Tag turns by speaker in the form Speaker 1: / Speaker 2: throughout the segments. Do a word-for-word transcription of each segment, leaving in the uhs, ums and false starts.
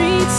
Speaker 1: streets.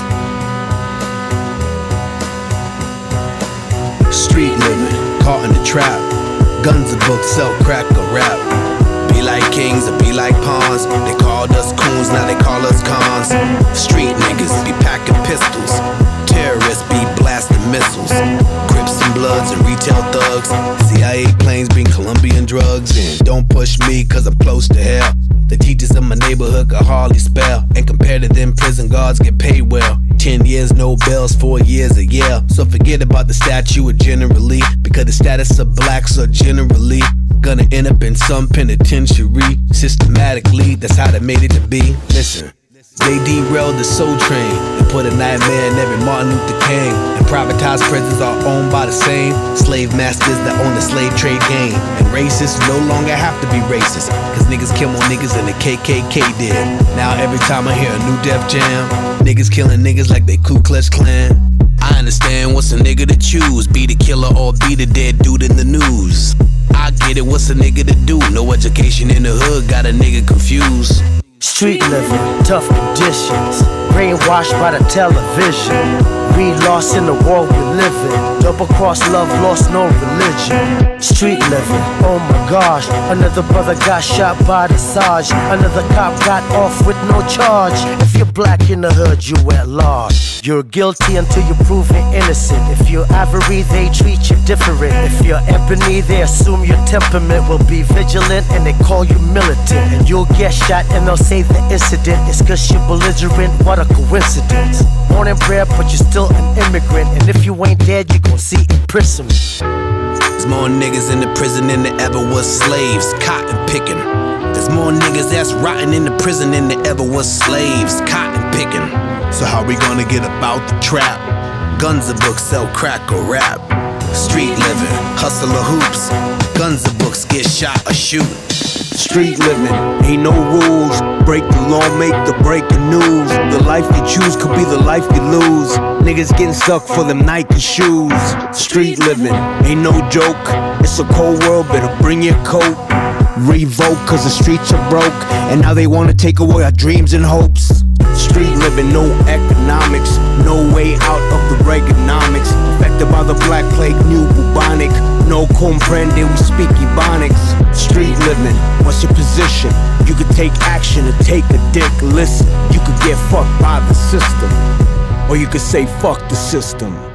Speaker 2: Street living, caught in the trap. Guns and books, sell crack or rap. Be like kings or be like pawns. They called us coons, now they call us cons. Street niggas be packing pistols. Terrorists be blasting missiles. Crips and Bloods and retail thugs. C I A planes bring Colombian drugs in. Don't push me cause I'm close to hell. The teachers in my neighborhood could hardly spell. And compared to them, prison guards get paid well. Ten years, no bells, four years a year. So forget about the statue of generally. Because the status of blacks are generally gonna end up in some penitentiary. Systematically, that's how they made it to be. Listen, they derailed the soul train and put a nightmare in every Martin Luther King. And privatized prisons are owned by the same slave masters that own the slave trade game. And racists no longer have to be racist, cause niggas kill more niggas than the K K K did. Now every time I hear a new Def Jam, niggas killing niggas like they Ku Klux Klan. I understand what's a nigga to choose, be the killer or be the dead dude in the news. I get it, what's a nigga to do? No education in the hood, got a nigga confused.
Speaker 3: Street living, tough conditions, brainwashed by the television. We lost in the world we live in. Double cross love, lost no religion. Street living, oh my gosh. Another brother got shot by the Sarge. Another cop got off with no charge. If you're black in the hood, you at large. You're guilty until you're proven innocent. If you're Ivory, they treat you different. If you're Ebony, they assume your temperament will be vigilant and they call you militant. And you'll get shot and they'll say the incident is cause you're belligerent. What a coincidence. Born and bred, but you're still an immigrant. And if you ain't dead, you gon' see imprisonment.
Speaker 2: There's more niggas in the prison than there ever was slaves, cotton picking. There's more niggas that's rotting in the prison than there ever was slaves, cotton picking. So how we gonna get about the trap? Guns and books, sell crack or rap. Street living, hustle or hoops. Guns and books, get shot or shoot.
Speaker 4: Street living, ain't no rules. Break the law, make the breaking news. The life you choose could be the life you lose. Niggas getting stuck for them Nike shoes. Street living, ain't no joke. It's a cold world, better bring your coat. Revoke, cause the streets are broke. And now they wanna take away our dreams and hopes. Street living, no economics. No way out of the Reaganomics. Affected by the black plague, new bubonic. No comprende, we speak Ebonics. Street living, what's your position? You could take action or take a dick. Listen, you could get fucked by the system, or you could say fuck the system.